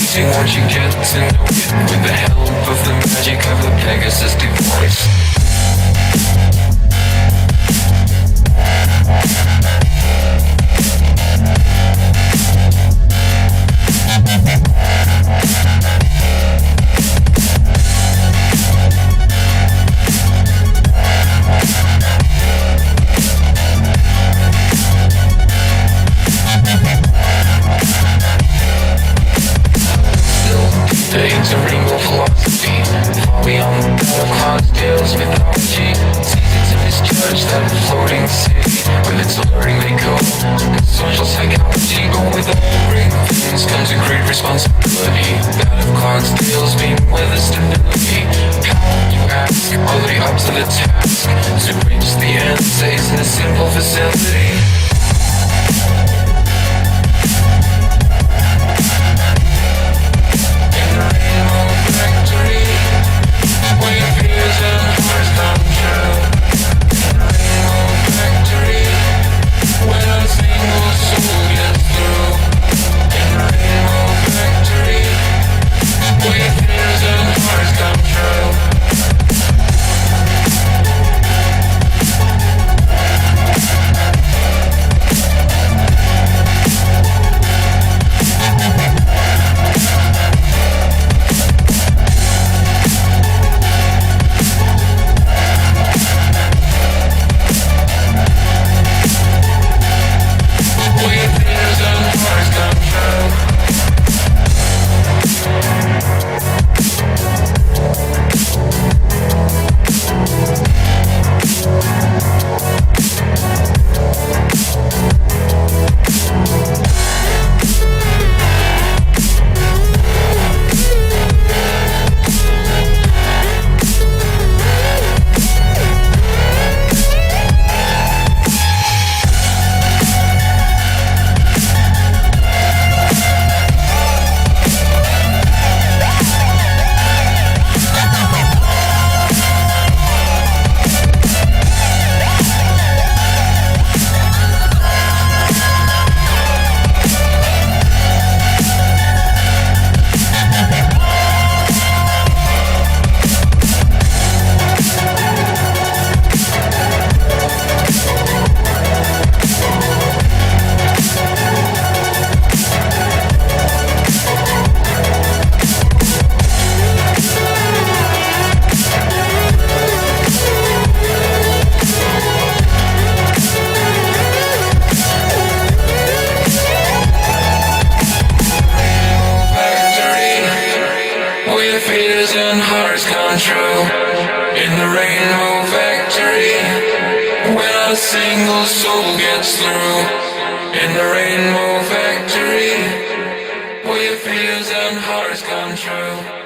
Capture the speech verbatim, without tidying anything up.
See, once you get to know it, with the help of the magic of the Pegasus device. Days of rainbow philosophy, far beyond the battle clouds, tales, mythology. Seasons to misjudge that floating city, with its alluring they go. Social psychology, but with all great things comes a great responsibility. That of clouds, tales, being with the stability. How, you ask, are they up to the task? To reach the end, stays in a simple facility. Fears and hearts come true in the rainbow factory. When a single soul gets through in the rainbow factory, where fears and hearts come true.